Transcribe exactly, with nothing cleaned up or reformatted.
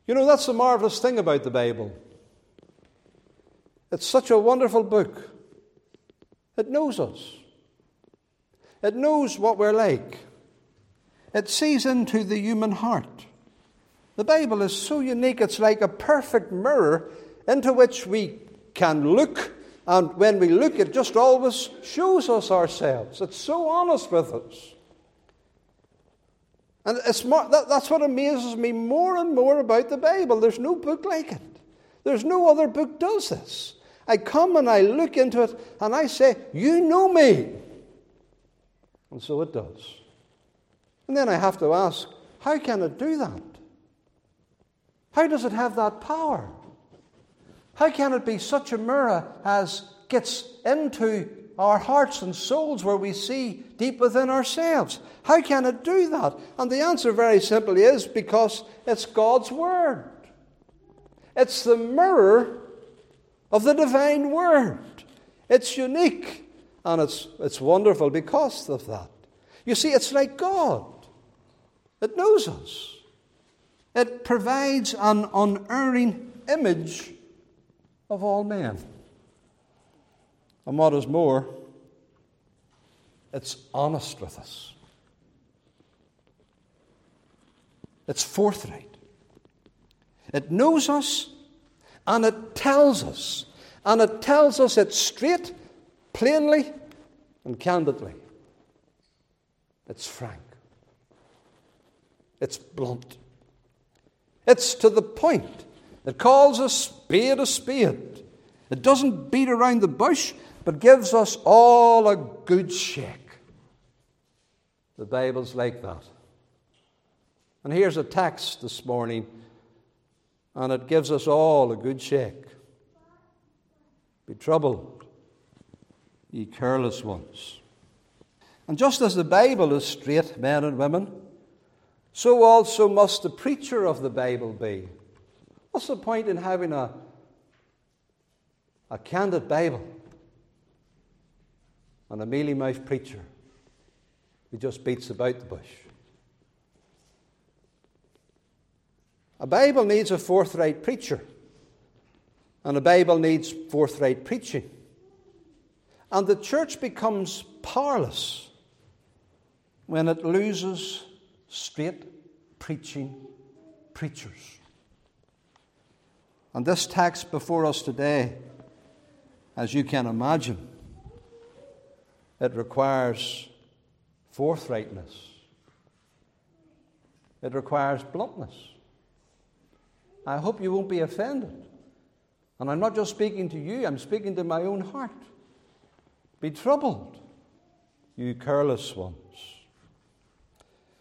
You know, that's the marvelous thing about the Bible. It's such a wonderful book. It knows us. It knows what we're like. It sees into the human heart. The Bible is so unique, it's like a perfect mirror into which we can look, and when we look, it just always shows us ourselves. It's so honest with us. And it's more, that, that's what amazes me more and more about the Bible. There's no book like it. There's no other book does this. I come and I look into it and I say, you know me. And so it does. And then I have to ask, how can it do that? How does it have that power? How can it be such a mirror as gets into our hearts and souls where we see deep within ourselves? How can it do that? And the answer very simply is because it's God's Word. It's the mirror of the divine Word. It's unique and it's, it's wonderful because of that. You see, it's like God. It knows us. It provides an unerring image of all men. And what is more, it's honest with us. It's forthright. It knows us and it tells us. And it tells us it straight, plainly, and candidly. It's frank. It's blunt. It's to the point. It calls a spade a spade. It doesn't beat around the bush, but gives us all a good shake. The Bible's like that. And here's a text this morning, and it gives us all a good shake. Be troubled, ye careless ones. And just as the Bible is straight, men and women, so also must the preacher of the Bible be. What's the point in having a, a candid Bible and a mealy-mouthed preacher who just beats about the bush? A Bible needs a forthright preacher, and a Bible needs forthright preaching. And the church becomes powerless when it loses straight preaching preachers. And this text before us today, as you can imagine, it requires forthrightness. It requires bluntness. I hope you won't be offended. And I'm not just speaking to you, I'm speaking to my own heart. Be troubled, you careless ones.